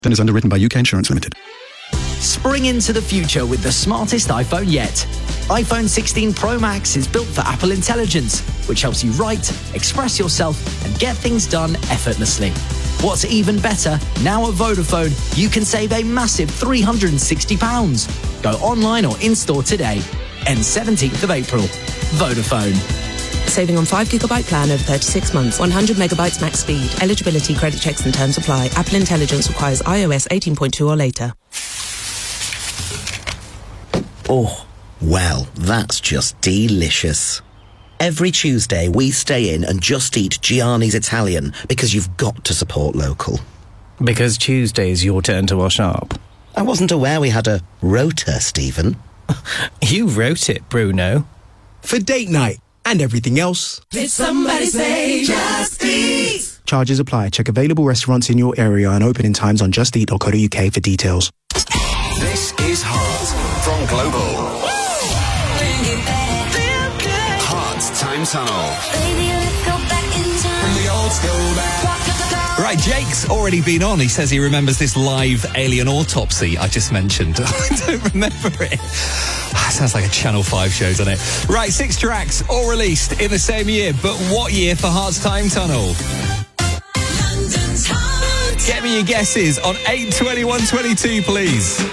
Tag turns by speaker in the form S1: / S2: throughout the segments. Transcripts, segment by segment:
S1: Then is underwritten by UK Insurance Limited.
S2: Spring into the future with the smartest iPhone yet. iPhone 16 Pro Max is built for Apple Intelligence, which helps you write, express yourself, and get things done effortlessly. What's even better, now at Vodafone, you can save a massive £360. Go online or in-store today. Ends 17th of April. Vodafone.
S3: Saving on 5GB plan over 36 months. 100 megabytes max speed. Eligibility, credit checks and terms apply. Apple Intelligence requires iOS 18.2 or later.
S4: Oh, well, that's just delicious. Every Tuesday, we stay in and just eat Gianni's Italian because you've got to support local.
S5: Because Tuesday is your turn to wash up.
S4: I wasn't aware we had a rota, Stephen.
S5: You wrote it, Bruno.
S6: For date night and everything else.
S7: Did somebody say Just Eat?
S6: Charges apply. Check available restaurants in your area and opening times on justeat.co.uk for details.
S8: This is Heart from Global. Heart Time Tunnel.
S9: Right, Jake's already been on. He says he remembers this live alien autopsy I just mentioned. I don't remember it. Sounds like a Channel 5 show, doesn't it? Right, 6 tracks, all released in the same year. But what year for Heart's Time Tunnel? Get me your guesses on 82122, please.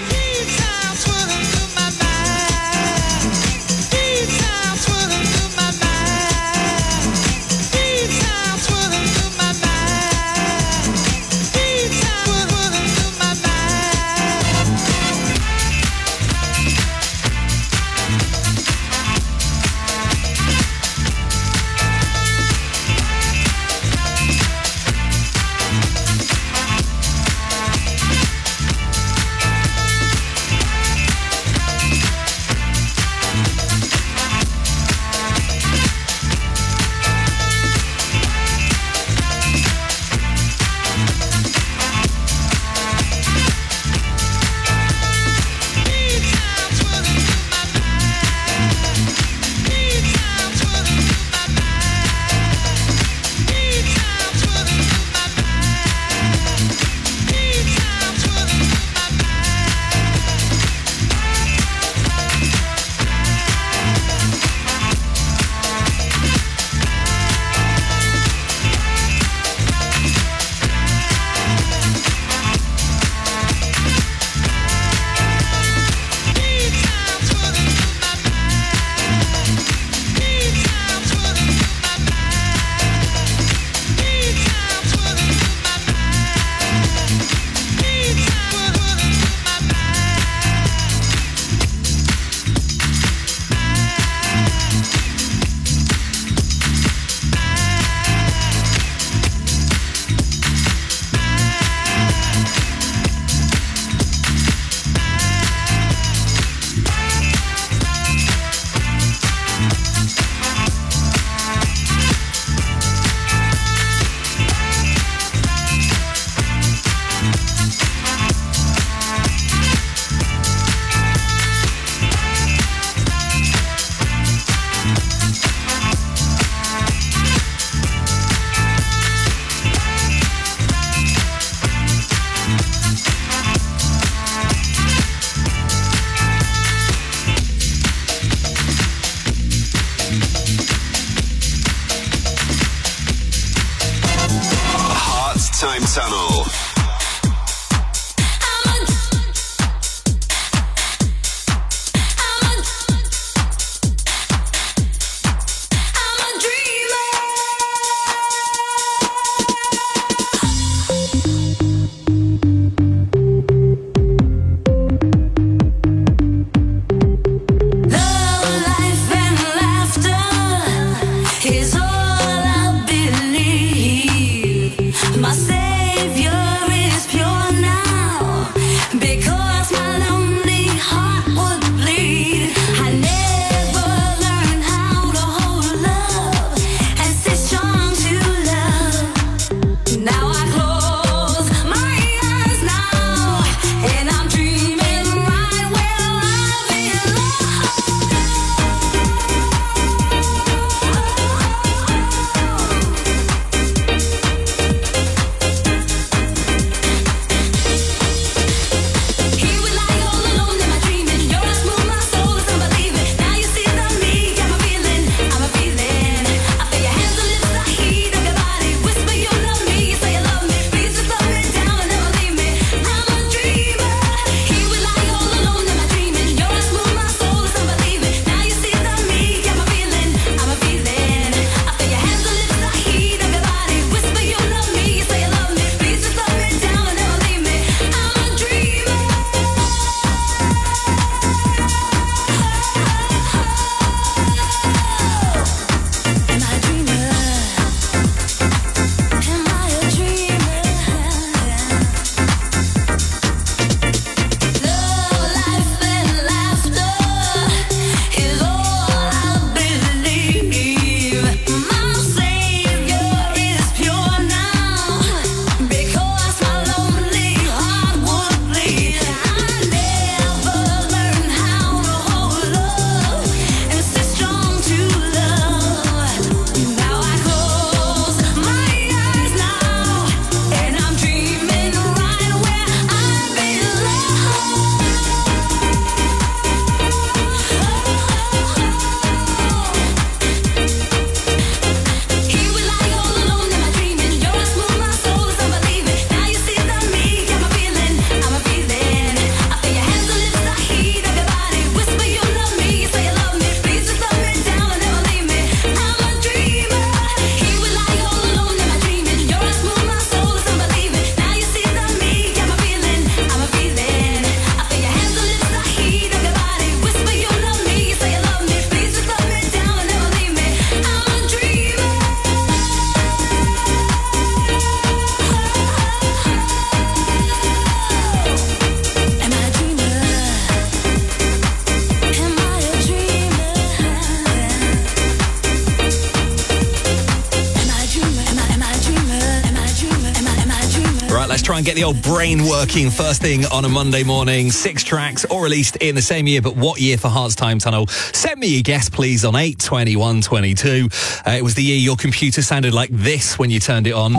S9: Try and get the old brain working first thing on a Monday morning. 6 tracks, all released in the same year, but what year for Heart's Time Tunnel? Send me your guess, please, on 82122. It was the year your computer sounded like this when you turned it on.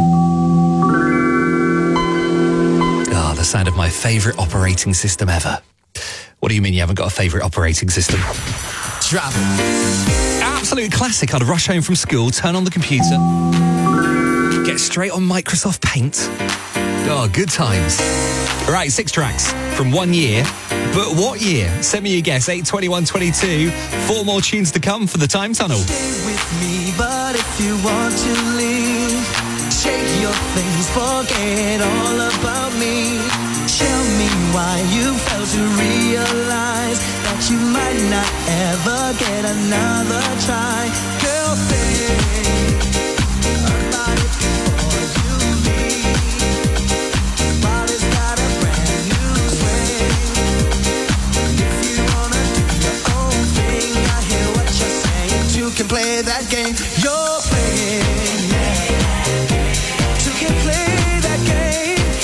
S9: Oh, the sound of my favourite operating system ever. What do you mean you haven't got a favourite operating system? Drop it. Absolute classic. I'd rush home from school, turn on the computer, get straight on Microsoft Paint. Oh, good times. All right, 6 tracks from 1 year. But what year? Send me your guess. 82122. 4 more tunes to come for the Time Tunnel.
S7: Stay with me, but if you want to leave, shake your things, forget all about me. Tell me why you failed to realize that you might not ever get another try. Girl, think about it before you leave. Body's got a brand new swing. If you wanna do your own thing, I hear what you're saying. You can play that game you're playing, yeah. You can play that game.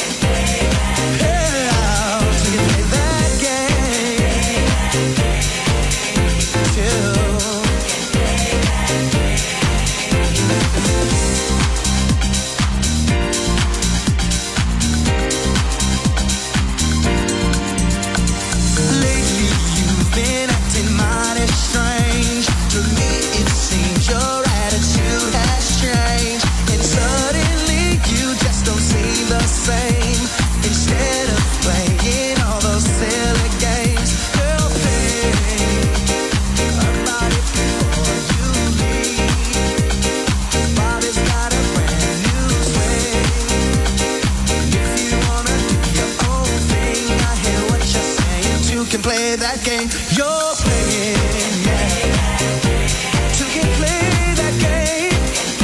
S7: Play that game you're playing, yeah. You can play that game.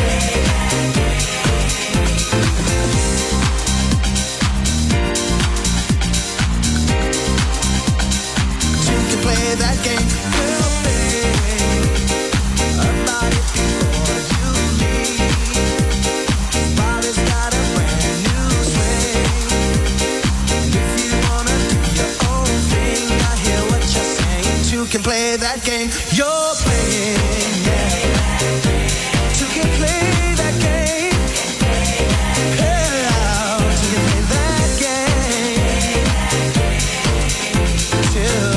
S7: You can play that game. Girl, think about it before you leave. Body's got a brand new swing. And if you wanna do your own thing, you can play that game you're playing, yeah. You can play that game. Yeah, you can play that game too.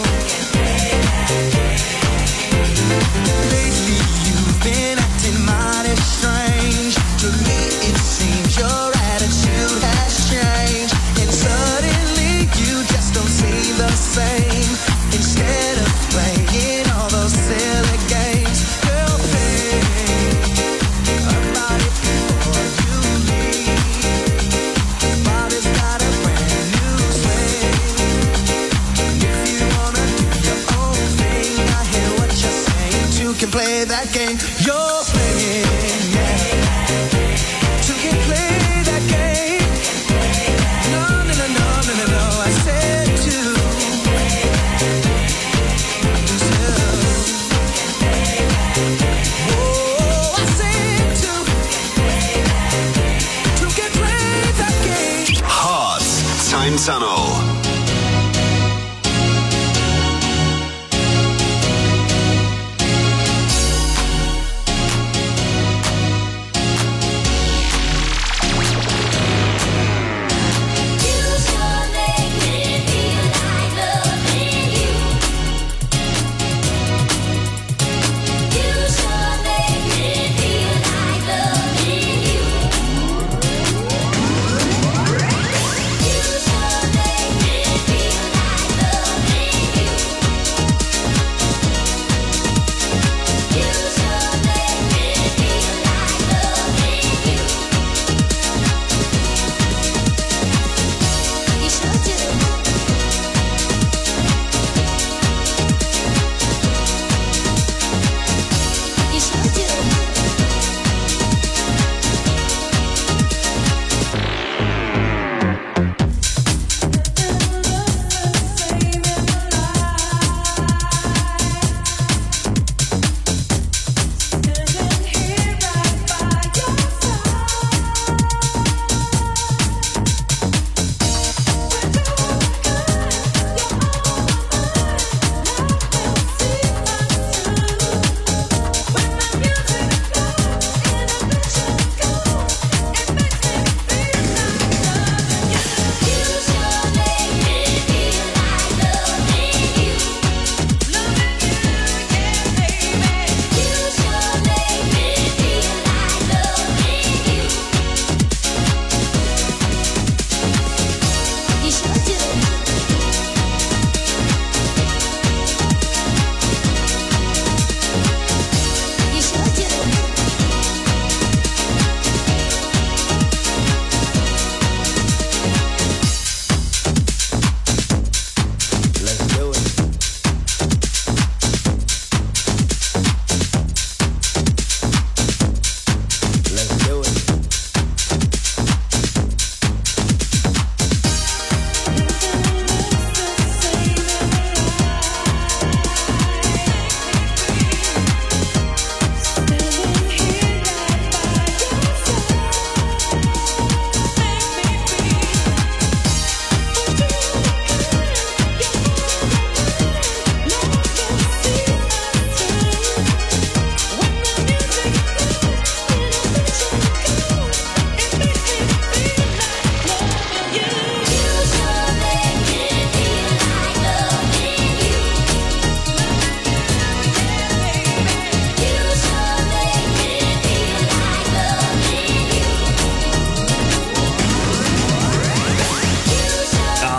S7: Lately you've been acting mighty strange. To me it seems your attitude has changed, and suddenly you just don't see the same. Instead of playing all those silly games, girl, think about it before you leave. Body's got a brand new swing. If you wanna do your own thing, I hear what you're saying. You can play that game you're playing, yeah. You can play that game. No, no, no, no, no, no, no. I said to.
S8: Time Tunnel.
S1: You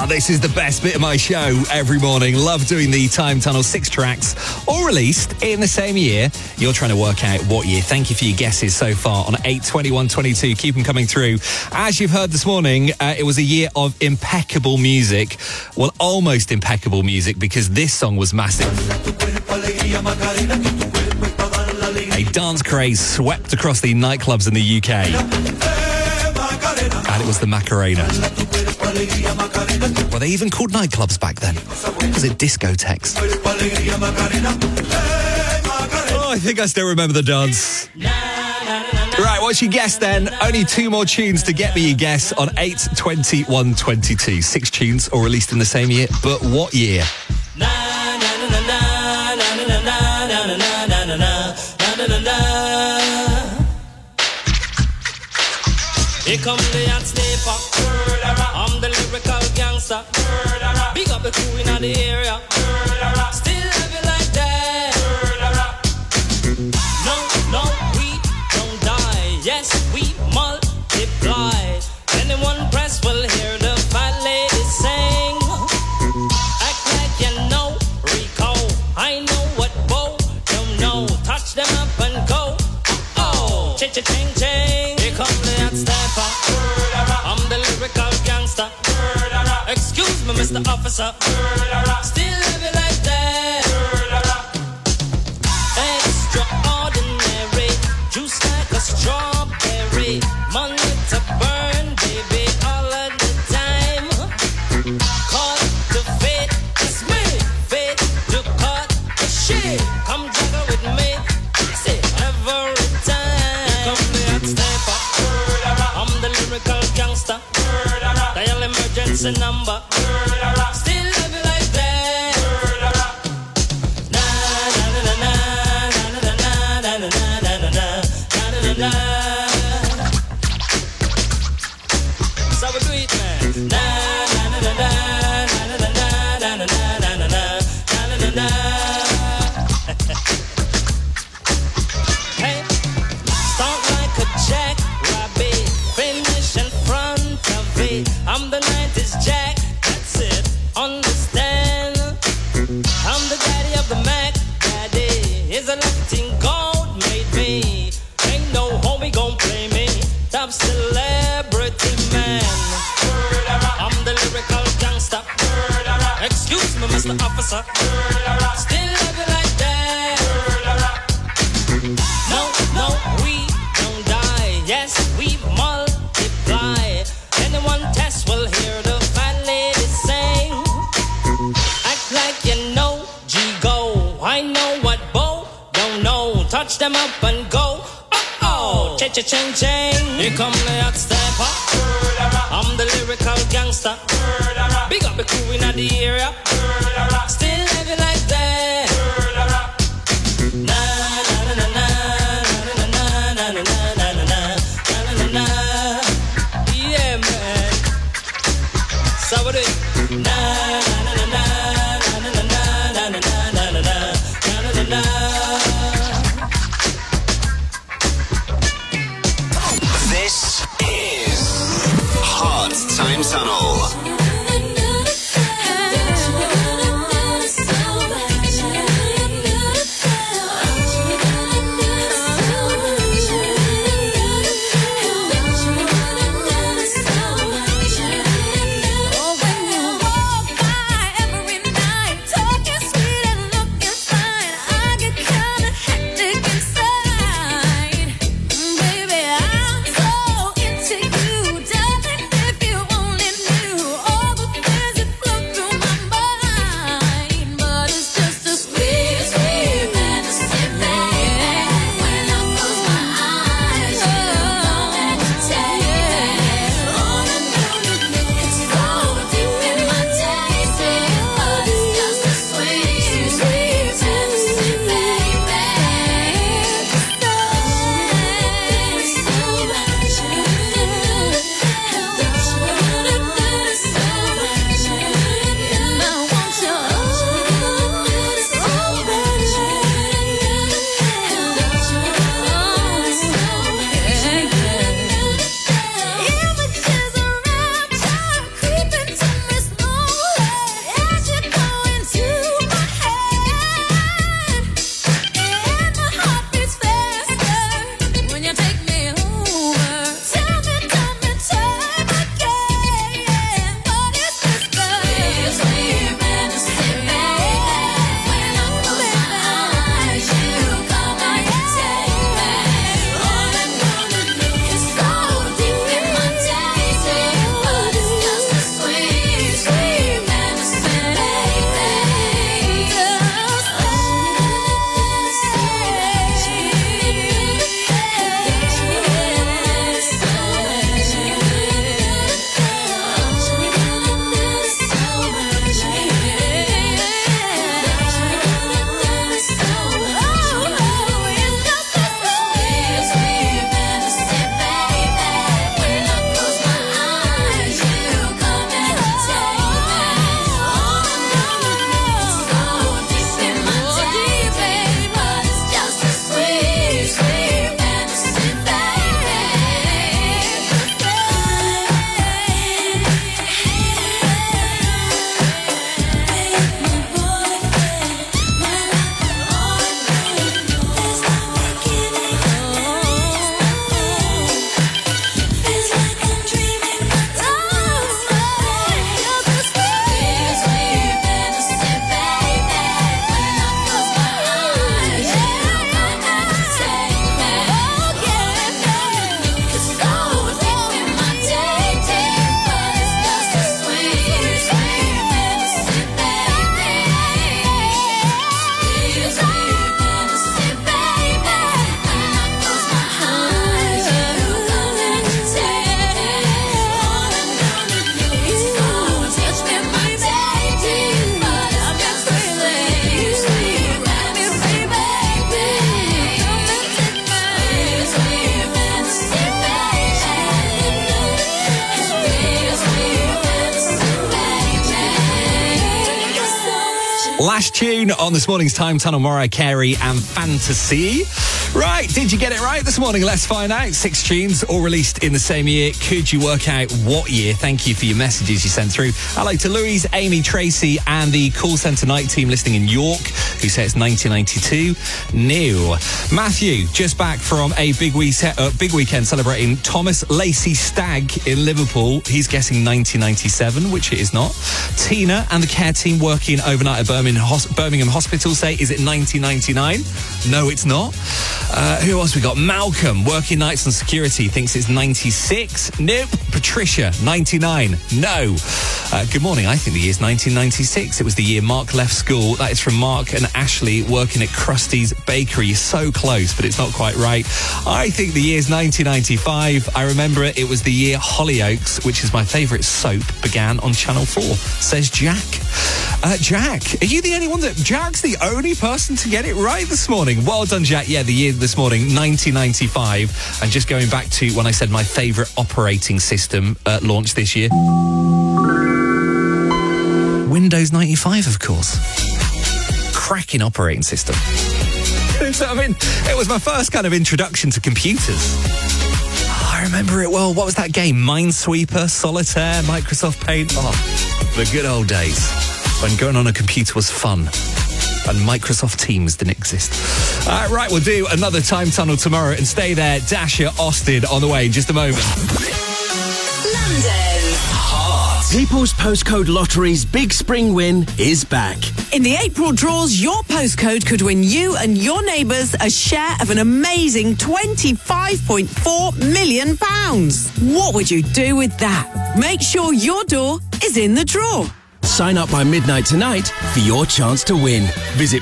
S9: This is the best bit of my show every morning. Love doing the Time Tunnel. 6 tracks, all released in the same year. You're trying to work out what year. Thank you for your guesses so far on 8, 21, 22. Keep them coming through. As you've heard this morning, it was a year of impeccable music. Well, almost impeccable music, because this song was massive. A dance craze swept across the nightclubs in the UK. And it was the Macarena. Were they even called nightclubs back then? Was it discotheques? Oh, I think I still remember the dance. Right, what's your guess then? Only 2 more tunes to get me your guess on 8, 21, 22. 6 tunes all released in the same year, but what year?
S1: Here come the hot sniper. I'm the lyrical gangster. Big up the crew in the area. Still have it like that. No, we don't die. Yes, we multiply. Anyone press will hear the fat lady sing. Act like you know Rico. I know what Bo don't know. Touch them up and go. Oh, ching. Here come the hot sniper. I'm the lyrical gangster. Excuse me, Mr. Officer. Still have it like that. Extraordinary. Juice like a strawberry. Money to burn, baby, all of the time. Call to fate, it's me. Fate to cut the shit. Come juggle with me. Say every time. Here come the hot sniper. I'm the lyrical gangster. Dial emergency number. Still have it like that. Na na na na na na na na na na na. So we do it, man. Na na na na na na na na na na na. Hey, start like a jackrabbit, finish in front of it. I'm the 90s Jack, that's it, understand? I'm the daddy of the Mac, daddy. Is a thing gold made me. Ain't no homie gon' play me. Top celebrity man. I'm the lyrical gangster. Excuse me, Mr. Officer. Still have it like that. No, we don't die. Yes, we multiply. Anyone test will hear the fat lady sing. Act like you know G-Go. I know what Bo don't know. Touch them up and go. Oh, cha-cha-ching-ching. Here come the hot stepper. I'm the lyrical gangster. Big up the crew in the area. Still have it like that. Na na na na na na na na na na na na. Yeah, man. So what do you? Na na na na na na na na na na na na.
S8: This is Hot Time Tunnel.
S10: Oh, when you walk by
S9: Last tune on this morning's Time Tunnel, Mariah Carey and Fantasy. Right, did you get it right this morning? Let's find out. 6 tunes, all released in the same year. Could you work out what year? Thank you for your messages you sent through. Hello to Louise, Amy, Tracy, and the call centre night team listening in York, who say it's 1992. New. Matthew, just back from a big weekend celebrating Thomas Lacey Stag in Liverpool. He's guessing 1997, which it is not. Tina and the care team working overnight at Birmingham Hospital say, is it 1999? No, it's not. Who else we got? Malcolm, working nights on security, thinks it's 96. Nope. Patricia, 99. No. Good morning. I think the year's 1996. It was the year Mark left school. That is from Mark and Ashley working at Krusty's Bakery. So close, but it's not quite right. I think the year's 1995. I remember it. It was the year Hollyoaks, which is my favourite soap, began on Channel 4, says Jack. Jack, are you the only one that... Jack's the only person to get it right this morning. Well done, Jack. Yeah, the year this morning, 1995. And just going back to when I said my favourite operating system launched this year. Windows 95, of course. Cracking operating system. So, I mean, it was my first kind of introduction to computers. I remember it well. What was that game? Minesweeper, Solitaire, Microsoft Paint. Oh, the good old days when going on a computer was fun and Microsoft Teams didn't exist. Right, we'll do another Time Tunnel tomorrow and stay there. Dasher Austin on the way in just a moment.
S10: London's Heart. People's Postcode Lottery's Big Spring Win is back.
S11: In the April draws, your postcode could win you and your neighbours a share of an amazing £25.4 million. What would you do with that? Make sure your door is in the draw.
S10: Sign up by midnight tonight for your chance to win. Visit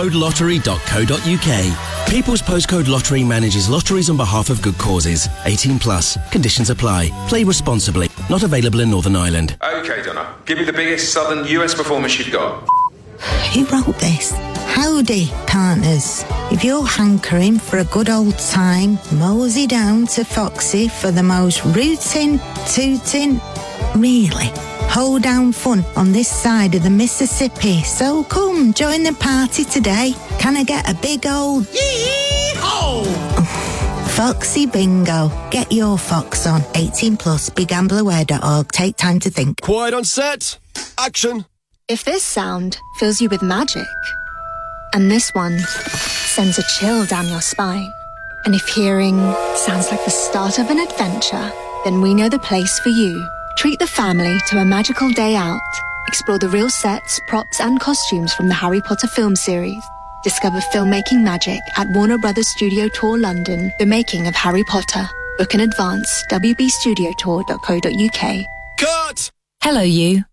S10: postcodelottery.co.uk. People's Postcode Lottery manages lotteries on behalf of good causes. 18 plus. Conditions apply. Play responsibly. Not available in Northern Ireland.
S12: OK, Donna. Give me the biggest southern US performance you've got.
S13: Who wrote this? Howdy, partners. If you're hankering for a good old time, mosey down to Foxy for the most rootin', tootin', really hold-down fun on this side of the Mississippi. So come, join the party today. Can I get a big old yee-haw? Foxy Bingo. Get your fox on. 18 plus. BeGambleAware.org. Take time to think.
S14: Quiet on set. Action.
S15: If this sound fills you with magic, and this one sends a chill down your spine, and if hearing sounds like the start of an adventure, then we know the place for you. Treat the family to a magical day out. Explore the real sets, props and costumes from the Harry Potter film series. Discover filmmaking magic at Warner Brothers Studio Tour London, the making of Harry Potter. Book in advance, wbstudiotour.co.uk.
S14: Cut!
S16: Hello, you.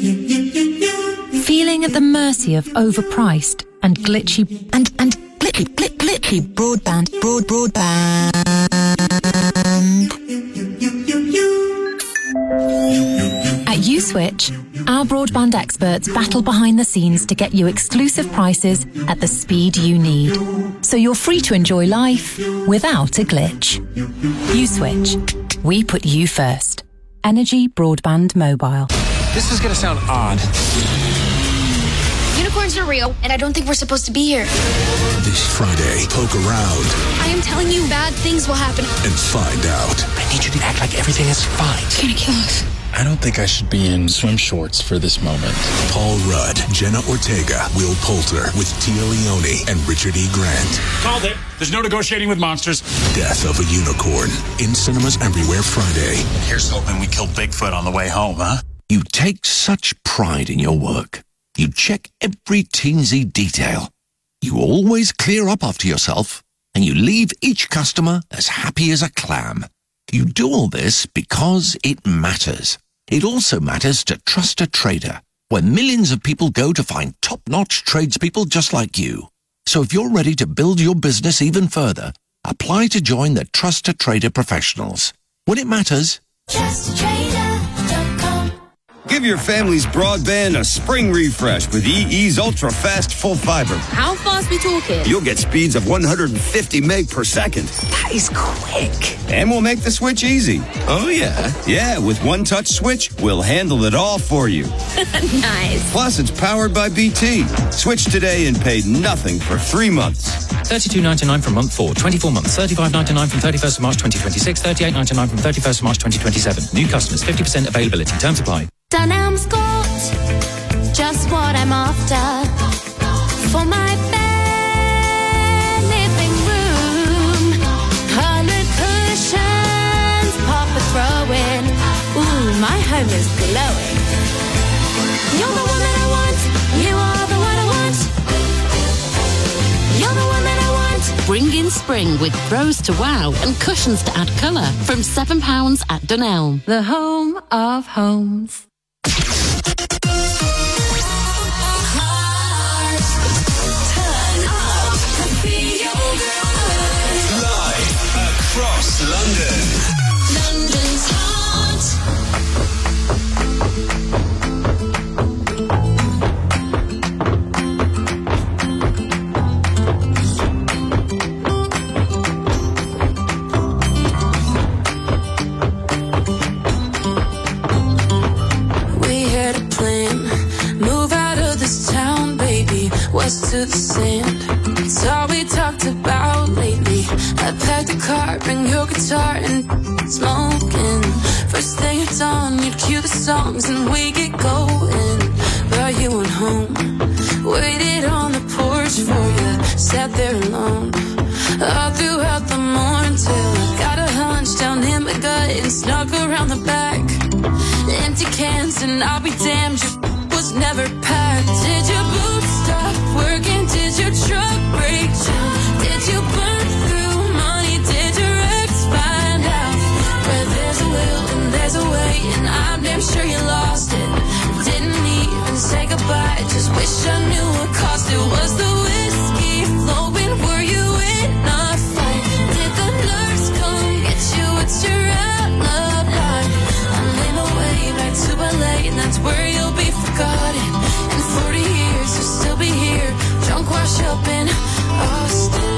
S16: Feeling at the mercy of overpriced and glitchy glitchy broadband. At Uswitch, our broadband experts battle behind the scenes to get you exclusive prices at the speed you need, so you're free to enjoy life without a glitch. Uswitch. We put you first. Energy Broadband Mobile.
S17: This is going to sound odd.
S18: Unicorns are real, and I don't think we're supposed to be here.
S19: This Friday, poke around.
S18: I am telling you, bad things will happen.
S19: And find out.
S17: I need you to act like everything is fine.
S18: It's gonna kill us.
S20: I don't think I should be in swim shorts for this moment.
S19: Paul Rudd, Jenna Ortega, Will Poulter, with Tia Leone and Richard E. Grant.
S21: Called it. There's no negotiating with monsters.
S19: Death of a Unicorn. In cinemas everywhere Friday.
S22: Here's hoping we kill Bigfoot on the way home, huh?
S23: You take such pride in your work. You check every teensy detail. You always clear up after yourself, and you leave each customer as happy as a clam. You do all this because it matters. It also matters to Trust a Trader, where millions of people go to find top-notch tradespeople just like you. So if you're ready to build your business even further, apply to join the Trust a Trader professionals. When it matters...
S24: TrustATrader.com.
S2: Give your family's broadband a spring refresh with EE's ultra-fast full fiber.
S3: How fast we talking?
S2: You'll get speeds of 150 meg per second.
S3: That is quick.
S2: And we'll make the switch easy.
S3: Oh, yeah?
S2: Yeah, with One Touch Switch, we'll handle it all for you.
S3: Nice.
S2: Plus, it's powered by BT. Switch today and pay nothing for 3 months.
S17: $32.99 from month 4, 24 months, $35.99 from 31st of March 2026, $38.99 from 31st of March 2027. New customers, 50% availability. Terms apply.
S4: Dunelm's got just what I'm after for my bed, living room. Colored cushions, pop a throw in. Ooh, my home is glowing. You're the one that I want. You are the one I want. You're the one that I want.
S24: Bring in spring with throws to wow and cushions to add colour from £7 at Dunelm.
S4: The home of homes.
S8: Across London.
S4: London's heart.
S25: We had a plan, move out of this town, baby, west to the sand. It's all we talked about lately. I packed a car, bring your guitar and smoking. First thing it's on, you'd cue the songs and we get going. But you went home, waited on the porch for you, sat there alone all throughout the morning till I got a hunch down in my gut and snuck around the back. Empty cans and I'll be damned, your was never packed. Did your boots stop working? Did your truck break down? Did you burn through money? Did your ex find out? Where there's a will and there's a way, and I'm damn sure you lost it. Didn't even say goodbye, just wish I knew what cost it. Was the whiskey flowing? Were you in a fight? Did the nurse come get you? It's your alibi. I made my way back to LA, and that's where you'll be forgotten. In 40 years you'll still be here, drunk, wash up in Austin.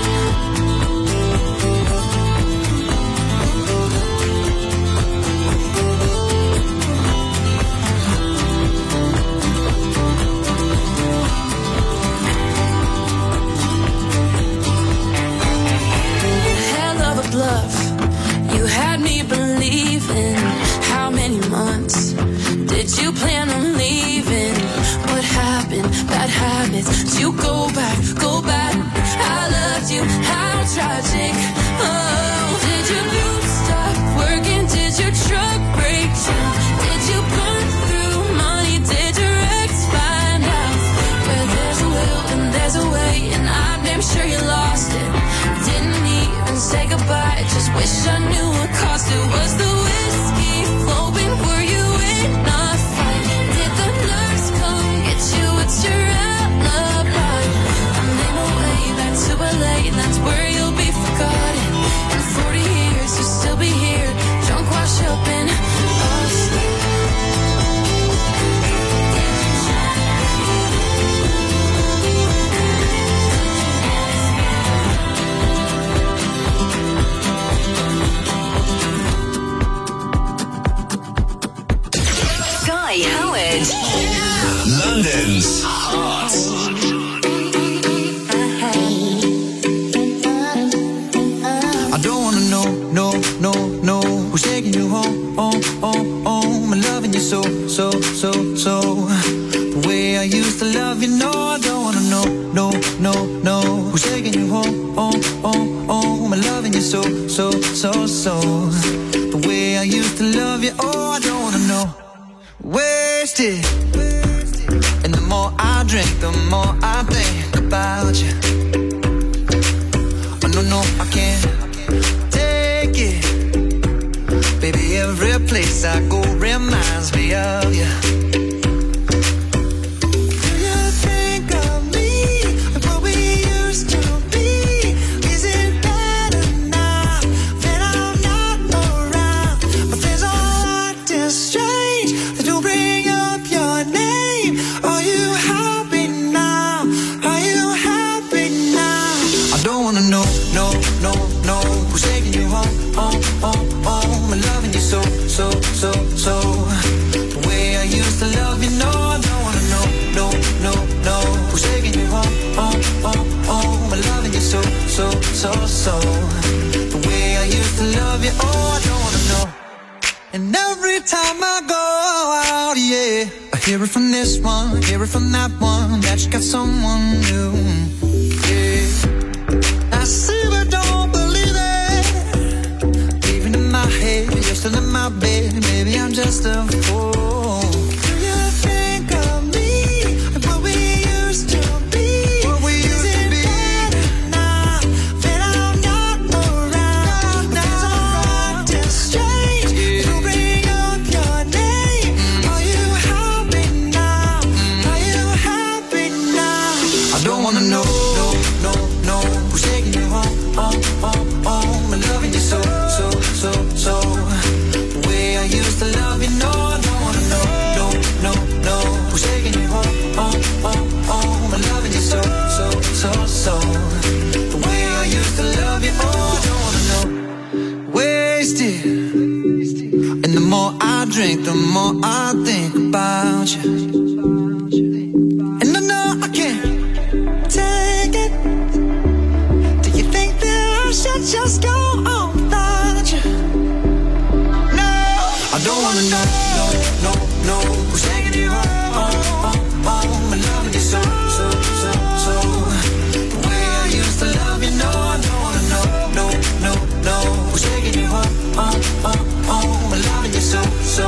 S25: Hell of a bluff, you had me believing. How many months did you plan on leaving? What happened? Bad habits. Did you go back? Go back. I loved you. How tragic. Oh, did your boots stop working? Did your truck break down? Did you burn through money? Did your ex find out? Where there's a will and there's a way, and I'm damn sure you lost it. Didn't even say goodbye, just wish I knew what cost it. Was the whiskey flowing? Were you in a fight? Did the nurse come get you? It's your alibi. I made my way back to LA, and that's where you'll be forgotten. In 40 years you'll still be here, drunk, wash up in Austin.
S4: Guy Howard.
S8: London's heart.
S7: I don't wanna know who's taking you home, home, and loving you so. The way I used to love you, no, I don't wanna know who's taking you home, home, and loving you so. The way I used to love you, oh, I don't wanna know. Wasted, and the more I drink, the more I think about you. Oh no, I can't take it. Baby, every place I go reminds me of you. Do you think of me like what we used to be? Is it better now that I'm not around? My friends all acting strange, they do bring up oh, I don't wanna know. And every time I go out, yeah, I hear it from this one, hear it from that one, that you got someone new, yeah. I see but don't believe it. Even in my head, you're still in my bed, maybe I'm just a fool. Do you think of me like what we used to be? What we used to be? Now that I'm not around, things are acting strange. You bring up your name. Are you happy now? Are you happy now? I don't wanna know, no, who's taking you home, and loving you so. The way I used to love you, no, I don't wanna know, no, who's taking you home, and loving you so. The way I used to love you, oh, I don't wanna know. Wasted, and the more I drink, the more I think about you. And I know I can't take it. Do you think that I should just go on without you? No, I don't wanna know, who's taking you home, and loving you so. The way I used to love you, no, I don't wanna know, who's taking you home, and loving you so.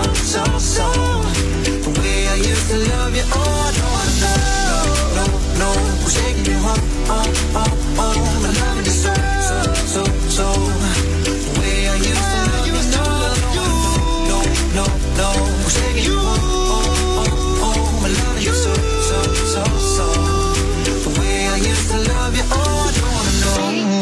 S7: The way I used to love you, oh, I don't wanna know, who's taking you home, and loving you so. The way I used to love you, no, who's taking you home, and loving you so. The way I used to love you, oh, I don't wanna know.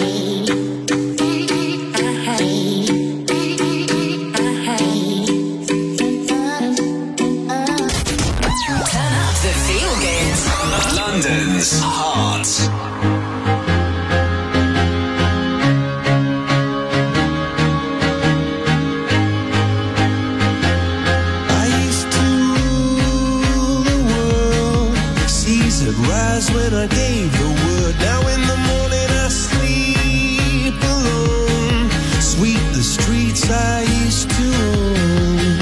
S8: The Feel Good. London's Heart.
S7: Rise when I gave the word. Now in the morning I sleep alone. Sweep the streets I used to own.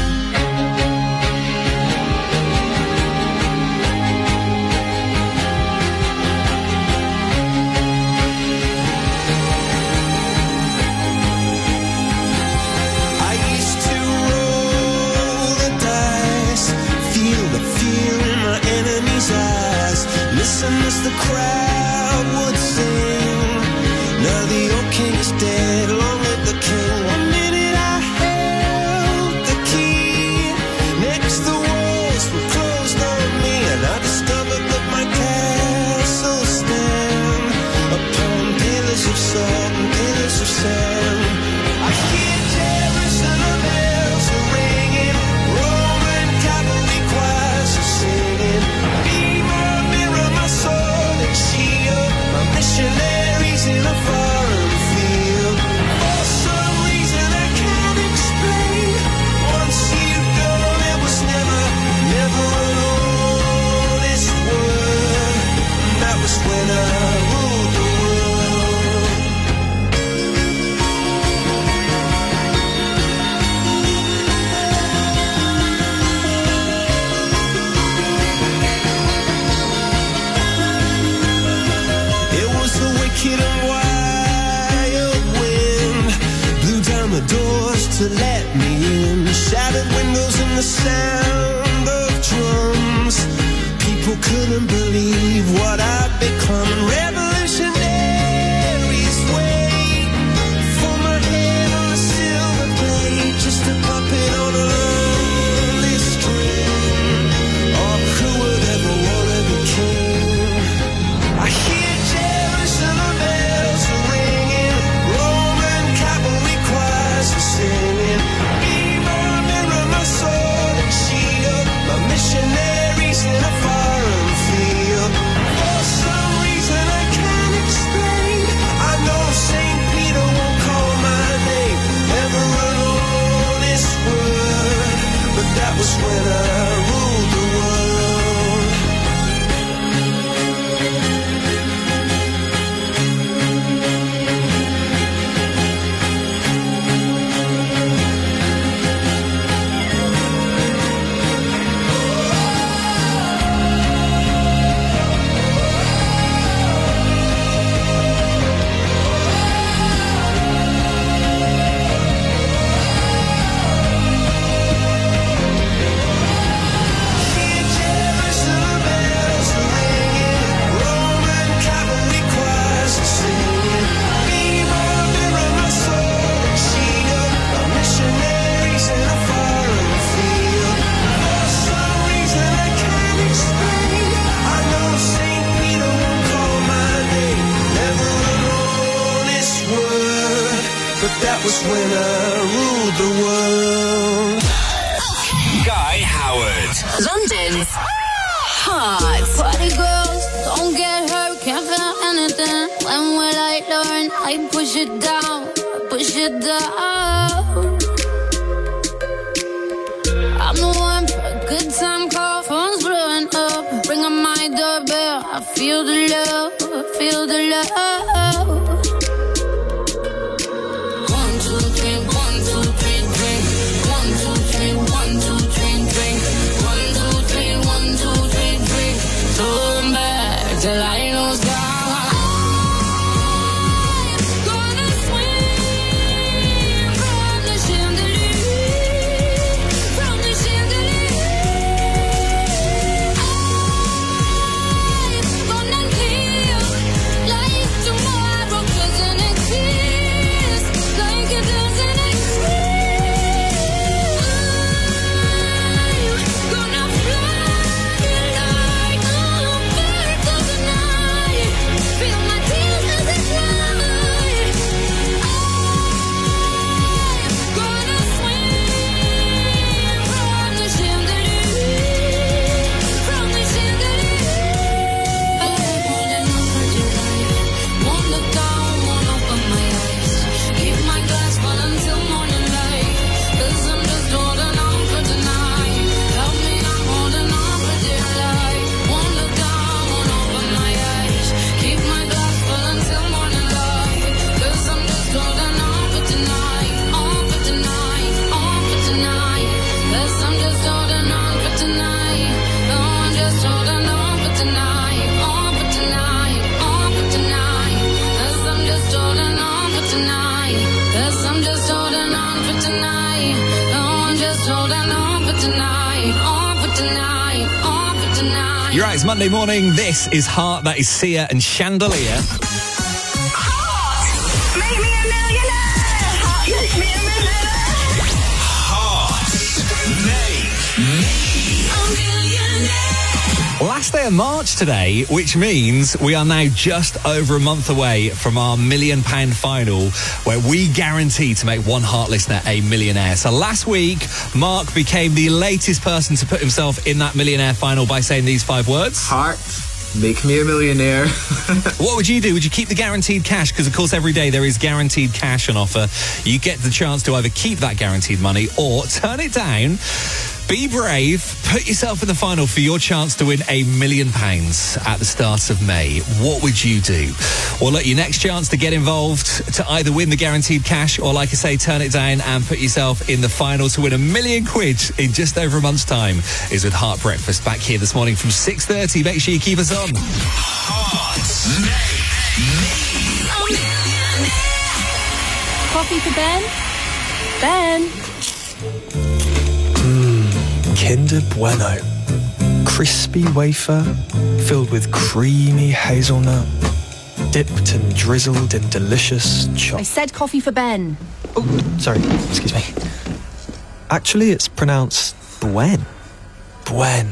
S7: I used to roll the dice, feel the fear in my enemy's eyes. Listen as the crowd would sing. Now the old king is dead, long live the king. One minute I held the key. Next the walls were closed on me, and I discovered that my castle stand upon pillars of salt and pillars of sand. I hear Jerusalem bells are ringing, Roman cavalry choirs are singing. Be my mirror, my sword and shield, my missionaries in a foreign field. For some reason I can't explain, once you've gone it was never an honest word. That was when I ruled the world. It was the wicked and wild wind, blew down the doors to let me in. Shattered windows and the sound of drums. People couldn't believe what I'd become. Revolutionaries wait for my head on a silver plate, just a puppet on a lonely string. Oh, who would ever want to be king? I hear Jerusalem bells are ringing, Roman cavalry choirs are singing. Be my mirror, my sword and shield, my missionaries in a foreign field. For some reason I can't was when I ruled the world.
S8: Guy Howard.
S3: London's Hot.
S25: Party girls, don't get hurt, can't feel anything. When will I learn? I push it down, push it down. I'm the one for a good time call, phone's blowing up. Ring on my doorbell, I feel the love, I feel the love. 1, 2, 3, 1, 2, 3, drink. 1, 2, 3, 1, 2, 3, drink. 1, 2, 3, 1, 2, 3, drink. Turn back till I lose God.
S1: You're right, it's Monday morning. This is Heart. That is Sia and Chandelier.
S3: Make me a millionaire. Hot, make me a millionaire.
S8: Heart. Make me a millionaire.
S1: Last day of March today, which means we are now just over a month away from our £1 million final, where we guarantee to make one Heart listener a millionaire. So last week, Mark became the latest person to put himself in that millionaire final by saying these 5 words.
S5: Heart, make me a millionaire.
S1: What would you do? Would you keep the guaranteed cash? Because, of course, every day there is guaranteed cash on offer. You get the chance to either keep that guaranteed money or turn it down. Be brave, put yourself in the final for your chance to win £1 million at the start of May. What would you do? Well, look, your next chance to get involved, to either win the guaranteed cash or, like I say, turn it down and put yourself in the final to win £1 million in just over a month's time, is with Heart Breakfast back here this morning from 6:30. Make sure you keep us on.
S8: Heart.
S16: Coffee for Ben? Ben?
S6: Kinder Bueno. Crispy wafer filled with creamy hazelnut, dipped and drizzled in delicious
S16: I
S6: chocolate.
S16: said coffee for Ben.
S6: Oh, sorry, excuse me. Actually, it's pronounced Buen. Buen.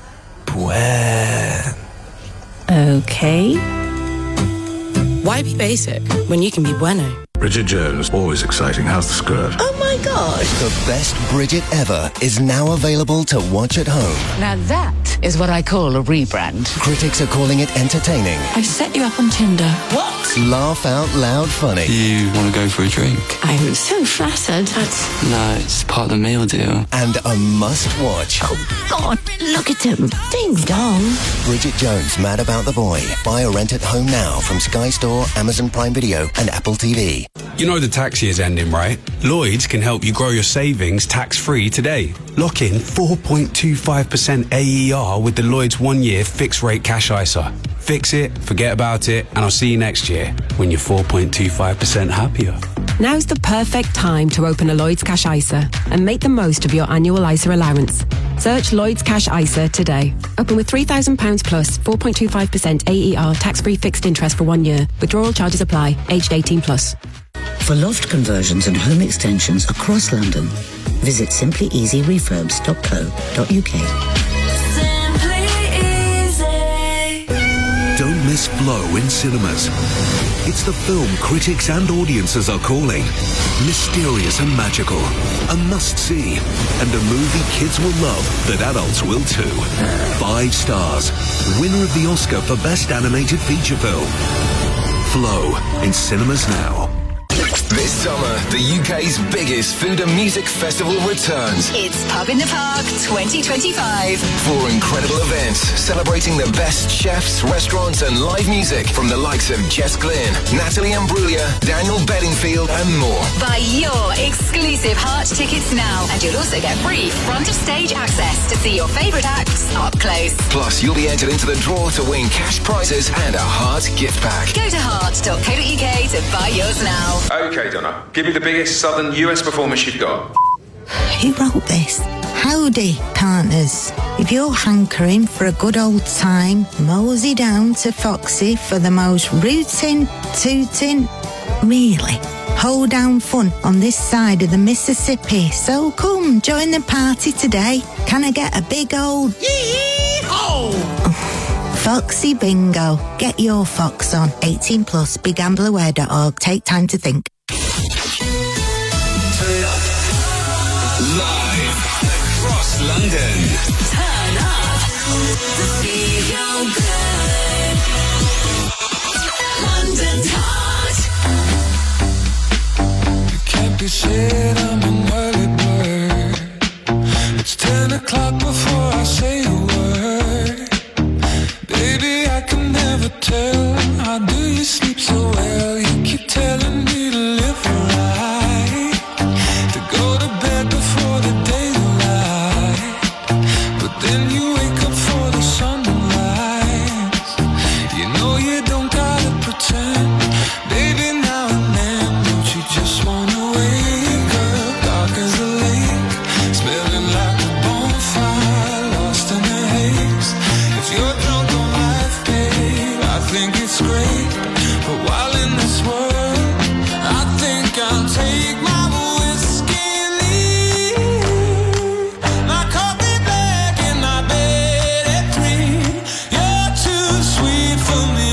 S6: Buen.
S16: Okay.
S9: Why be basic when you can be bueno?
S19: Bridget Jones, always exciting. How's the skirt?
S9: Oh my gosh.
S11: The best Bridget ever is now available to watch at home.
S9: Now that is what I call a rebrand.
S11: Critics are calling it entertaining.
S9: I set you up on Tinder. What?
S11: Laugh out loud funny.
S26: You want to go for a drink?
S9: I'm so flattered.
S26: No, it's part of the meal deal.
S11: And a must-watch.
S9: Oh, God, look at him. Ding dong.
S11: Bridget Jones, Mad About the Boy. Buy or rent at home now from Sky Store, Amazon Prime Video, and Apple TV.
S27: You know the tax year's ending, right? Lloyds can help you grow your savings tax-free today. Lock in 4.25% AER with the Lloyds 1-year fixed-rate cash ISA. Fix it, forget about it, and I'll see you next year when you're 4.25% happier.
S28: Now's the perfect time to open a Lloyds Cash ISA and make the most of your annual ISA allowance. Search Lloyds Cash ISA today. Open with £3,000 plus 4.25% AER tax-free fixed interest for 1 year. Withdrawal charges apply. Aged 18 plus.
S29: For loft conversions and home extensions across London, visit simplyeasyrefurbs.co.uk.
S8: Don't miss
S10: Flow in cinemas. It's the film critics and audiences are calling mysterious and magical, a must-see, and a movie kids will love that adults will too. 5 stars. Winner of the Oscar for Best Animated Feature Film. Flow in cinemas now.
S8: This summer, the UK's biggest food and music festival returns.
S3: It's Pub in the Park 2025.
S8: 4 incredible events celebrating the best chefs, restaurants and live music from the likes of Jess Glynn, Natalie Imbruglia, Daniel Bedingfield and more.
S3: Buy your exclusive Heart tickets now and you'll also get free front of stage access to see your favourite acts up close.
S8: Plus, you'll be entered into the draw to win cash prizes and a Heart gift pack.
S3: Go to heart.co.uk to buy yours now.
S12: Okay, Donna, give me the biggest southern US performance you've got.
S13: Who wrote this? Howdy, partners. If you're hankering for a good old time, mosey down to Foxy for the most rootin', tootin', really hoedown fun on this side of the Mississippi. So come, join the party today. Can I get a big old yee-haw? Foxy Bingo. Get your fox on. 18 plus. BeGambleAware.org. Take time to think.
S8: Live across London.
S3: Turn up the feel good. London's hot.
S7: It can't be said I'm an early bird. It's 10 o'clock before I say a word. Baby, I can never tell. How do you sleep so well? You keep telling me to live right, to go to bed before the daylight, but then you wake up for the sunrise. You know you don't gotta pretend, baby, now and then. Don't you just wanna wake up dark as a lake, smelling like a bonfire, lost in the haze. If you're drunk on life, babe, I think it's great, but while in this world, I think I'll take my whiskey and leave. My coffee black and my bed at 3. You're too sweet for me.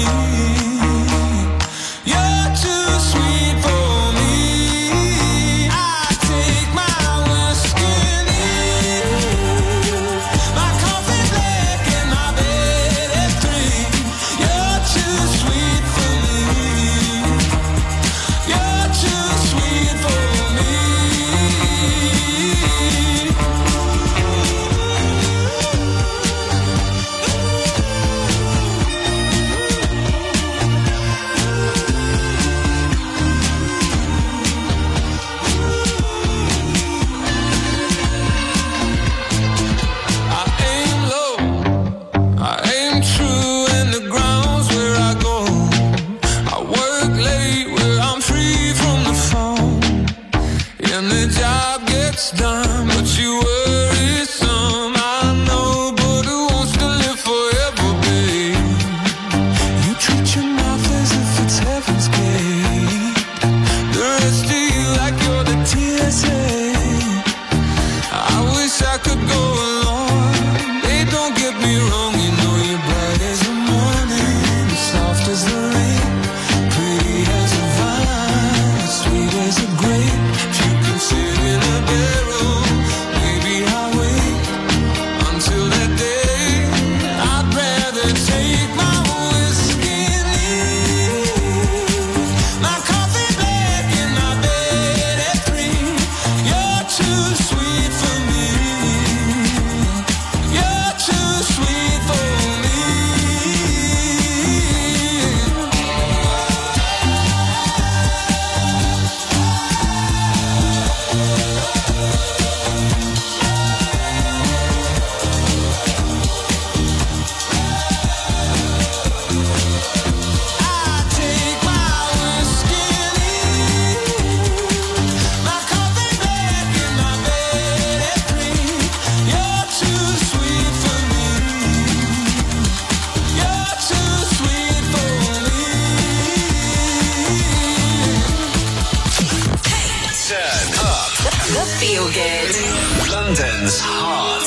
S7: You're too sweet for me. I take my whiskey and leave. My coffee black and my bed at 3. You're too sweet for me. You're too sweet for me. I aim low, I aim true, and the ground's where I go. I work late where I'm free from the phone, and the job gets done, but you worry some. I know, but who wants to live forever, babe? You treat your mouth as if it's heaven's gate. The rest of you like you're the TSA. I wish I could go along. Hey, don't get me wrong, you know you're bright as the morning, soft as the rain, pretty as a vine, sweet as a grape. If you can sit in a barrel, maybe I'll wait until that day. I'd rather take my whiskey and leave. My coffee black and my bed at 3. You're too sweet for me. You're too sweet for me. I take my whiskey and leave. My coffee black and my bed at 3. You're too sweet for me. You're too sweet for me.
S8: Turn up
S3: The feel good.
S8: London's heart.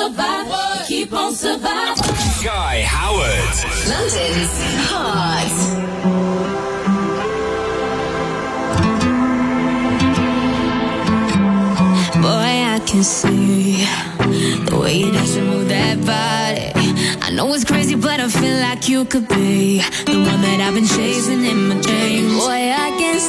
S25: survive, keep on surviving.
S10: Guy Howard.
S3: London's Heart.
S25: Boy, I can see the way you dance and move that body. I know it's crazy, but I feel like you could be the one that I've been chasing in my dreams. Boy, I can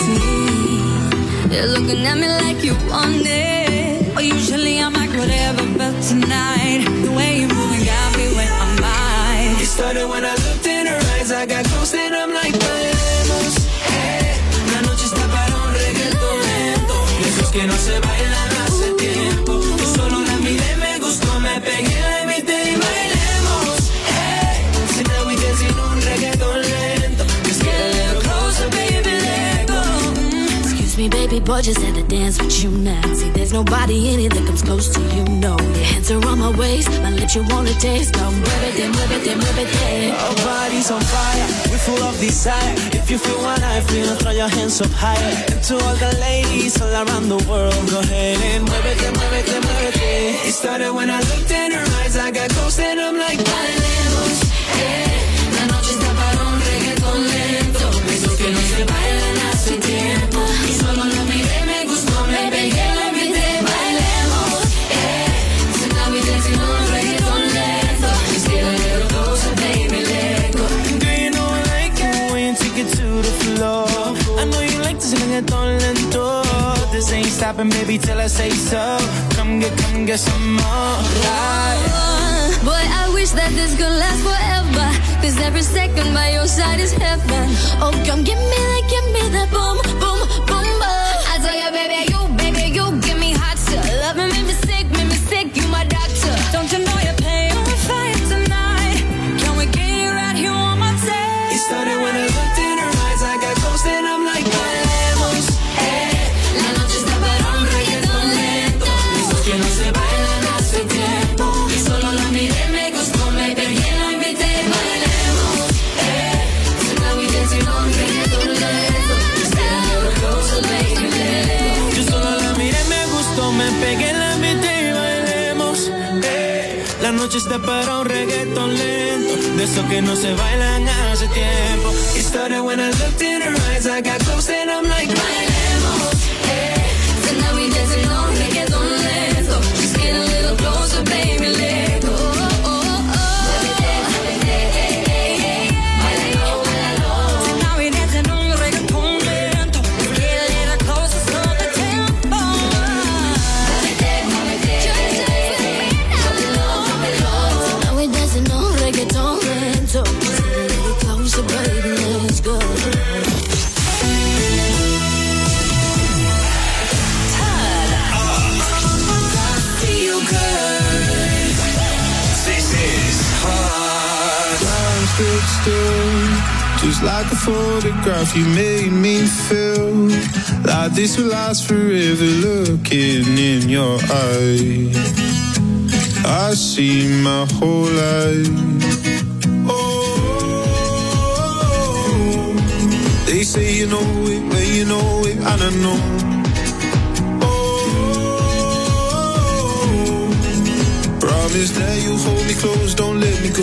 S25: see you're looking at me like you want it. But usually I'm like whatever, but tonight the way you're moving got me where I'm at.
S7: It started when I looked in her eyes. I got close and I'm like, bailemos, hey. La noche está para un reggaetón lento, esos que no se bailan hace tiempo. Yo solo la miré, me gustó, me pegué, la invité y bailemos, hey. So now we dancing un reggaetón lento. Just get a little closer, baby, let go.
S25: Excuse me, baby boy, just had to dance with you now. See, there's nobody in it that comes close to you, no. Your hands are on my waist, my lips you wanna taste. Come move it, then move it, then move it, then.
S7: Our bodies on fire, we're full of desire. If you feel what I feel, throw your hands up higher. And to all the ladies all around the world, go ahead and muévete, muévete, muévete. It started when I looked in her eyes. I got close and I'm like, bailemos, hey. La noche está para un reggaetón lento, esos que no se bailan hace tiempo. Y solo lo miré, me gustó, me pegué, la invité, bailemos, hey. So now we dancing on reggaetón lento. Just get a little closer, baby, let go. Do you know I like it when you take it to the floor? I know you like this reggaetón lento. This ain't stopping, baby, till I say so. Come get some more.
S25: Boy, I wish that this could last forever. 'Cause every second by your side is heaven. Oh, come give me that boom, boom, boom, boom. I tell you, baby, you give me hot stuff. Love me, make me sick, you my doctor. Don't you know you're paying the fire tonight? Can we get you right here on my tape?
S7: It started when I looked in her eyes. I got close and I'm like, bailemos, hey. La noche está para un reggaetón lento, esos que no se bailan hace tiempo. Y solo la miré, me gustó, me pegué, la invité, bailemos, hey. So now we dancing on reggaetón lento. Just get a little closer, baby, let go. Yo solo la miré, me gustó, me pegué, la invité y bailemos, hey. La noche está para un reggaetón lento, de esos que no se bailan hace tiempo. It started when I looked in her eyes. I got close and I'm like, bailemos, hey.
S25: So now we dancing on reggaeton lento. Just get a little closer, baby, let go. So now we dancing on reggaeton lento. Get a little closer, slow the tempo. So now we dancing on reggaeton lento. Get a little closer, baby, let's go.
S2: Stood still, just like a photograph. You made me feel like this will last forever. Looking in your eyes, I see my whole life. Oh, they say you know it, well you know it, and I know. Oh, promise that you'll hold me close, don't let me go.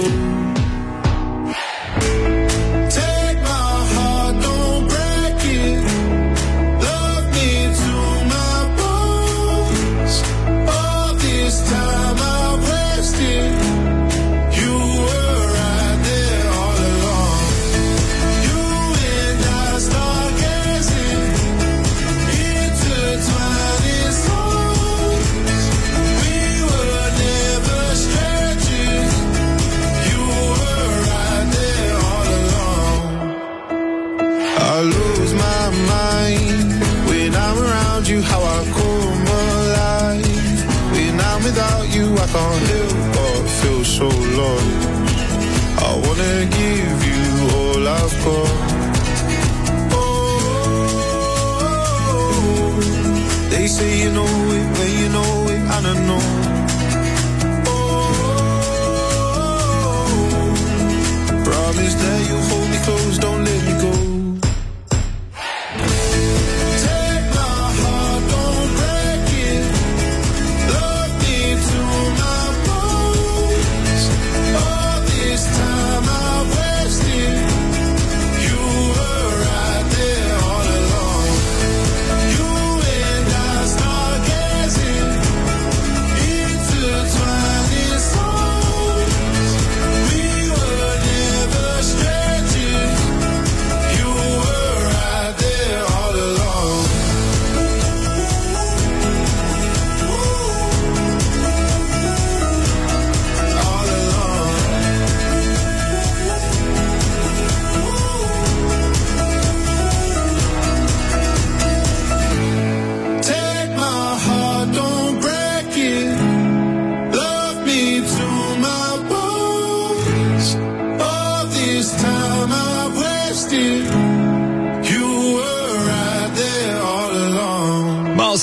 S2: How I come alive when I'm without you, I can't help but feel so lost. I wanna give you all I've got. Oh, they say you know it when you know it, and I know. Oh, promise that you'll hold me close, don't let me go. Love me to my bones.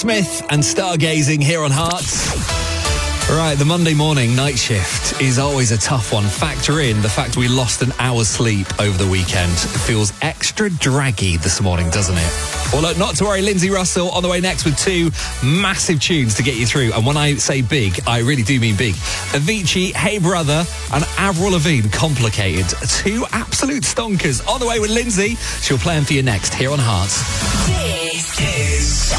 S1: Smith and Stargazing here on Hearts. Right, the Monday morning night shift is always a tough one. Factor in the fact we lost an hour's sleep over the weekend. It feels extra draggy this morning, doesn't it? Well, look, not to worry, Lindsay Russell on the way next with two massive tunes to get you through. And when I say big, I really do mean big. Avicii, Hey Brother, and Avril Lavigne, Complicated. Two absolute stonkers on the way with Lindsay. She'll play them for you next here on Hearts.
S3: This is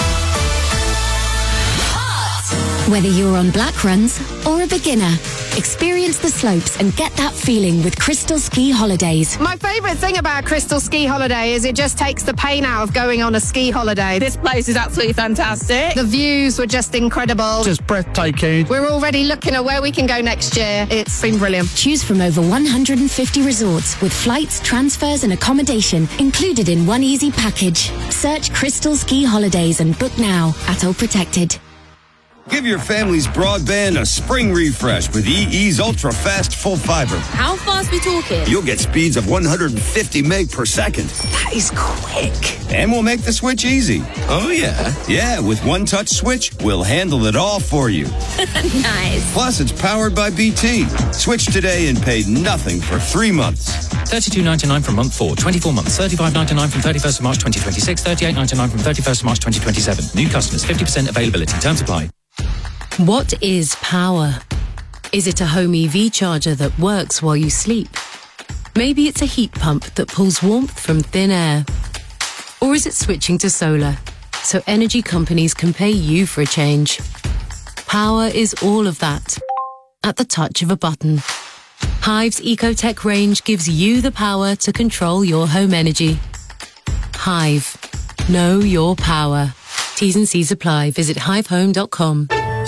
S16: Whether you're on black runs or a beginner, experience the slopes and get that feeling with Crystal Ski Holidays.
S14: My favourite thing about Crystal Ski Holiday is it just takes the pain out of going on a ski holiday. This place is absolutely fantastic. The views were just incredible.
S15: Just breathtaking.
S14: We're already looking at where we can go next year. It's been brilliant.
S16: Choose from over 150 resorts with flights, transfers and accommodation included in one easy package. Search Crystal Ski Holidays and book now at All Protected.
S17: Give your family's broadband a spring refresh with EE's ultra-fast full fiber.
S18: How fast we talking?
S17: You'll get speeds of 150 meg per second.
S18: That is quick.
S17: And we'll make the switch easy.
S18: Oh, yeah?
S17: Yeah, with one touch switch, we'll handle it all for you.
S18: Nice.
S17: Plus, it's powered by BT. Switch today and pay nothing for 3 months.
S20: $32.99 from month 4, 24 months, $35.99 from 31st of March 2026, $38.99 from 31st of March 2027. New customers, 50% availability. Terms apply.
S21: What is power? Is it a home EV charger that works while you sleep? Maybe it's a heat pump that pulls warmth from thin air. Or is it switching to solar, so energy companies can pay you for a change? Power is all of that, at the touch of a button. Hive's EcoTech range gives you the power to control your home energy. Hive. Know your power. T's and C's apply. Visit hivehome.com.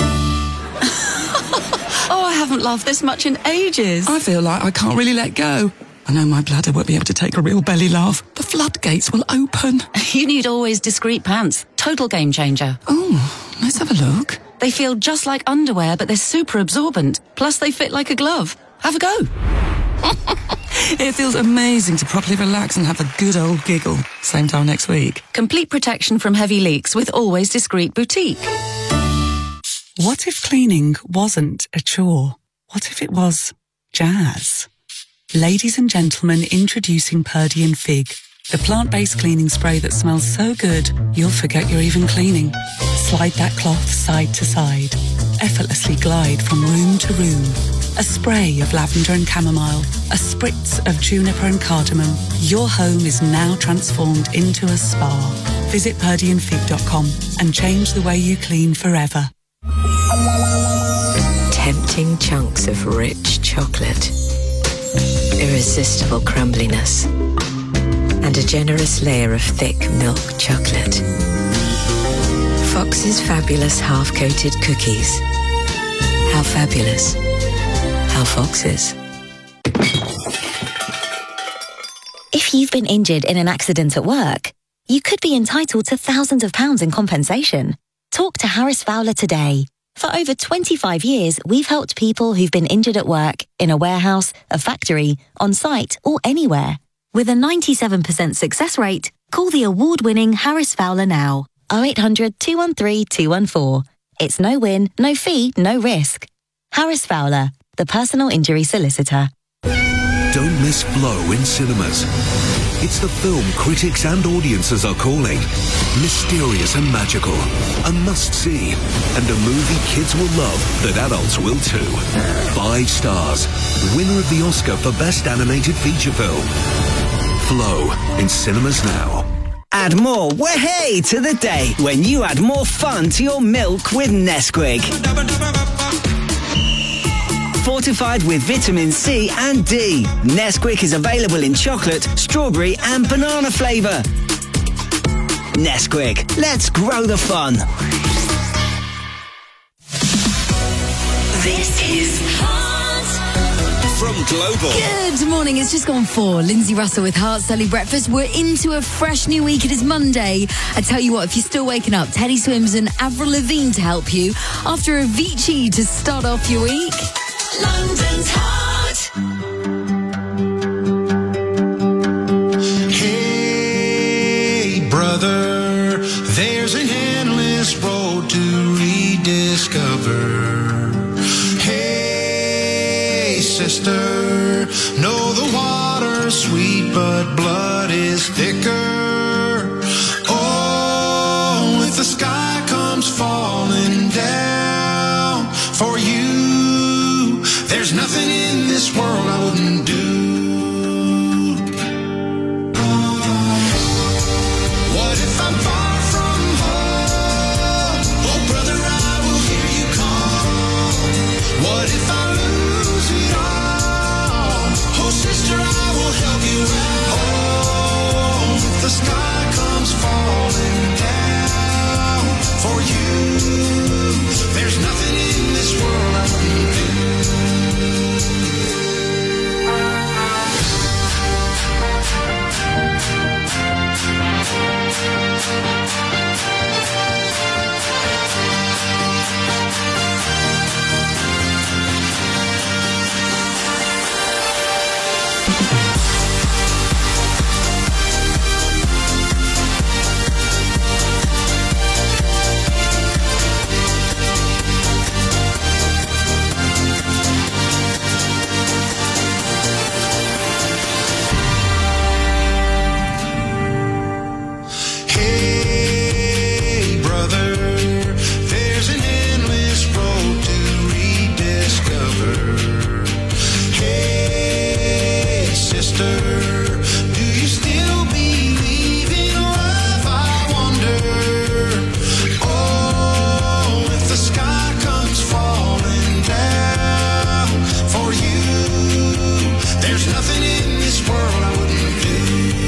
S22: Oh, I haven't laughed this much in ages. I feel like I can't really let go. I know my bladder won't be able to take a real belly laugh. The floodgates will open.
S21: You need always discreet pants. Total game changer.
S22: Oh, let's have a look.
S21: They feel just like underwear, but they're super absorbent. Plus, they fit like a glove. Have a go.
S22: It feels amazing to properly relax and have a good old giggle. Same time next week.
S21: Complete protection from heavy leaks with Always Discreet Boutique.
S22: What if cleaning wasn't a chore? What if it was jazz? Ladies and gentlemen, introducing Purdy and Fig, the plant-based cleaning spray that smells so good, you'll forget you're even cleaning. Slide that cloth side to side. Effortlessly glide from room to room. A spray of lavender and chamomile, a spritz of juniper and cardamom. Your home is now transformed into a spa. Visit purdyandfig.com and change the way you clean forever.
S23: Tempting chunks of rich chocolate, irresistible crumbliness, and a generous layer of thick milk chocolate. Fox's fabulous half-coated cookies. How fabulous. How Fox's.
S24: If you've been injured in an accident at work, you could be entitled to thousands of pounds in compensation. Talk to Harris Fowler today. For over 25 years, we've helped people who've been injured at work, in a warehouse, a factory, on site, or anywhere. With a 97% success rate, call the award-winning Harris Fowler now. 0800 213 214. It's no win, no fee, no risk. Harris Fowler, the personal injury solicitor.
S10: Don't miss Flow in cinemas. It's the film critics and audiences are calling mysterious and magical, a must-see, and a movie kids will love that adults will too. 5 stars, winner of the Oscar for Best Animated Feature Film. Flow in cinemas now.
S30: Add more way to the day when you add more fun to your milk with Nesquik. Fortified with vitamin C and D. Nesquik is available in chocolate, strawberry and banana flavour. Nesquik, let's grow the fun.
S3: This is Heart
S10: from Global.
S21: Good morning, it's just gone 4. Lindsay Russell with Hearts Early Breakfast. We're into a fresh new week. It is Monday. I tell you what, if you're still waking up, Teddy Swims and Avril Lavigne to help you. After Avicii to start off your week.
S3: London's Heart.
S2: Hey, brother, there's an endless discover. Hey, sister, know the water's sweet, but blood is thicker. Oh, if the sky comes falling down for you, there's nothing in this world I wouldn't do. What if I'm far from home? Oh, brother, I will hear you call. What if I lose it all? Oh, sister, I will help you out. Oh, if the sky comes falling down for you, there's nothing in this world I wouldn't do. Hey, brother, there's an endless road to rediscover. Hey, sister, do you still believe in love, I wonder? Oh, if the sky comes falling down for you, there's nothing in this world I wouldn't do.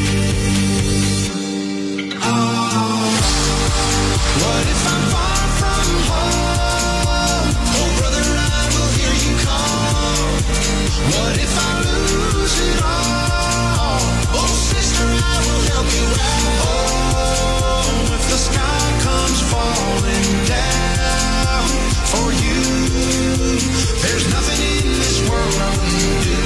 S2: What if I'm far from home? Oh, brother, I will hear you call. What if I lose it all? Oh, sister, I will help you out. Oh, if the sky comes falling down for you, there's nothing in this world I wouldn't do.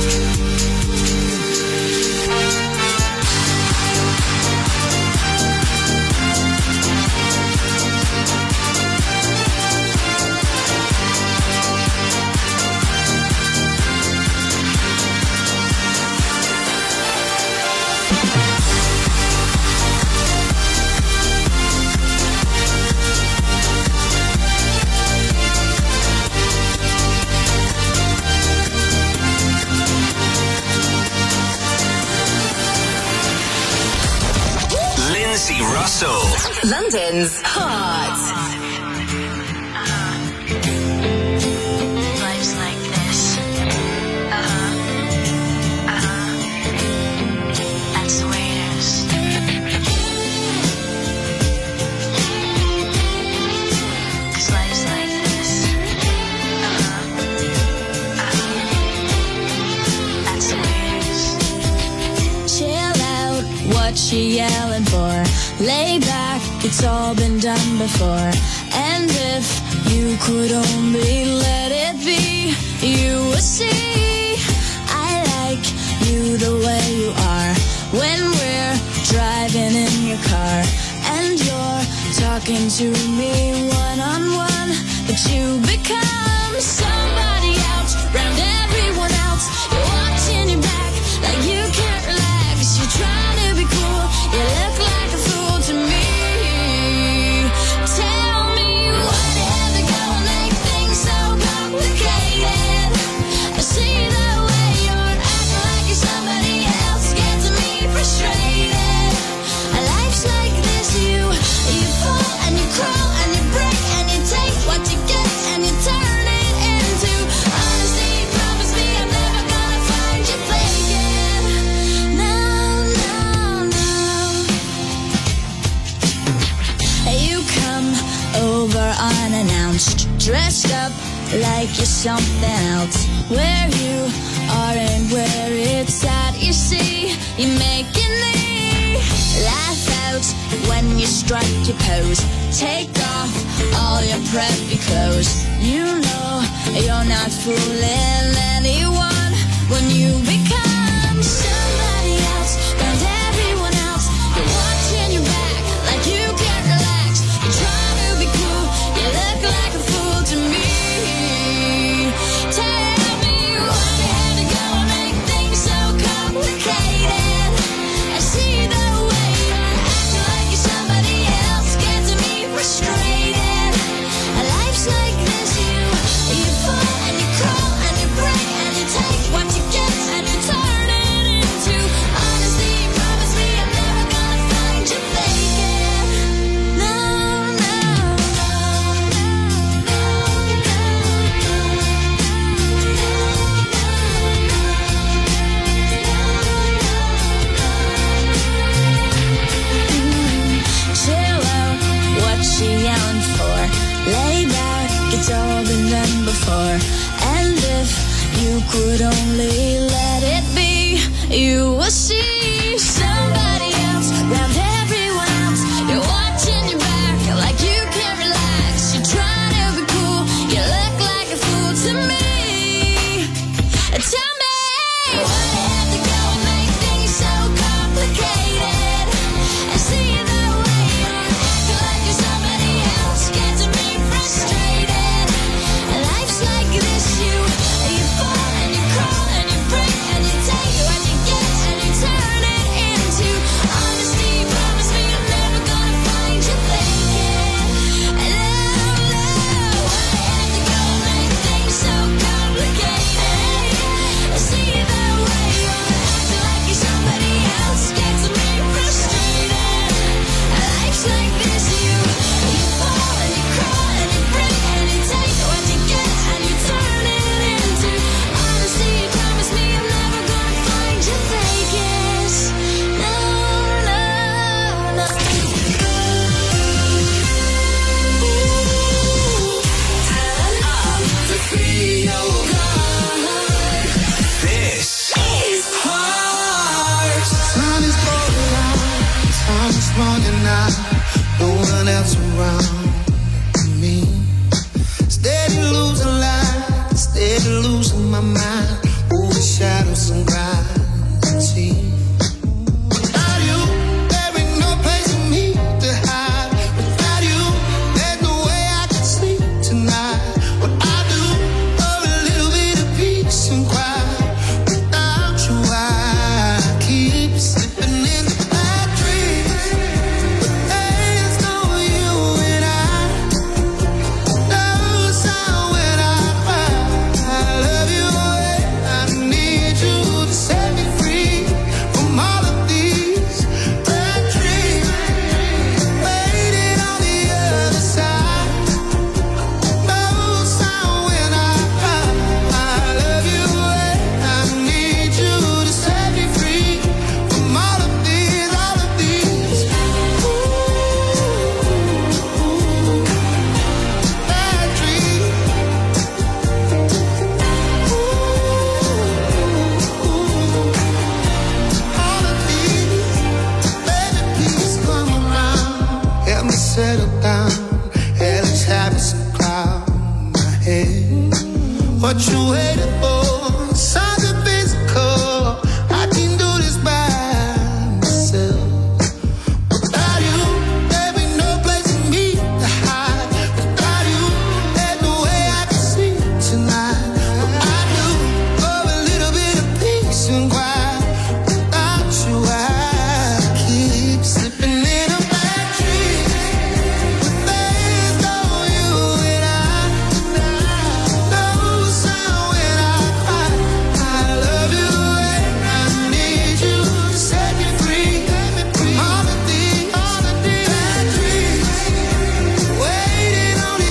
S8: Lindsay Russell.
S3: London's Hot.
S4: Life's like this. That's the way it is. 'Cause life's like this. That's the way it is.
S5: Chill out, what you yelling for? Lay back, it's all been done before. And if you could only let it be, you would see I like you the way you are. When we're driving in your car and you're talking to me one-on-one, but you become somebody else, round everyone else. You're watching your back like you can't relax. You're trying to be cool, you look like a fool to me. Tell me whatever gonna make things so complicated. I see the way you're acting like you're somebody else, gets me frustrated. Life's like this, you fall and you crawl and you break and you take what you get and you turn it into honesty. Promise me I'm never gonna find you faking. No, no, no. You come over unannounced, dressed up like you're something else. Where you are and where it's at, you see, you're making me laugh out when you strike your pose. Take off all your preppy clothes. You know you're not fooling anyone when you become somebody else, round everyone else. You're watching your back like you can't relax. You're trying to be cool, you look like a fool to me. than before. And if you could only let it be, you will see somebody else around everyone else. You're watching your back like you can't relax. You're trying to be cool, you look like a fool to me. Tell me why you have to go and make things so complicated, and see it that way, acting like you're somebody else, gets me frustrated. Life's like this, you fall and you crawl and you break and you take what you get and you turn it into honesty. Promise me you're never gonna find you faking. And no, why you have to go and make things so complicated, see it that way, acting like you're somebody else, gets me frustrated. Life's like this, you fall and you crawl and you break and you take what you get and you turn it into honesty. You promise me I'm never gonna find you fakest. No, no, no. Turn up the feel good.
S8: This
S2: is hard. Sun is going out, time is running out. No one else around me. Steady losing light, steady losing my mind. Over shadows and gravity. Without you, there ain't no place for me to hide. Without you, there's no way I can sleep tonight. What I do for a little bit of peace and quiet. Without you, I keep slipping into bad dreams. But there's no you and I. No sound when I cry. I love you and I need you to set me free from all of these bad dreams. Waiting on the other side. No sound when I cry. I love you and I need you to set me free from all of these bad dreams. All of these, baby, please come around. Help me settle down. Hell is having some cloud in my head. What you waiting for?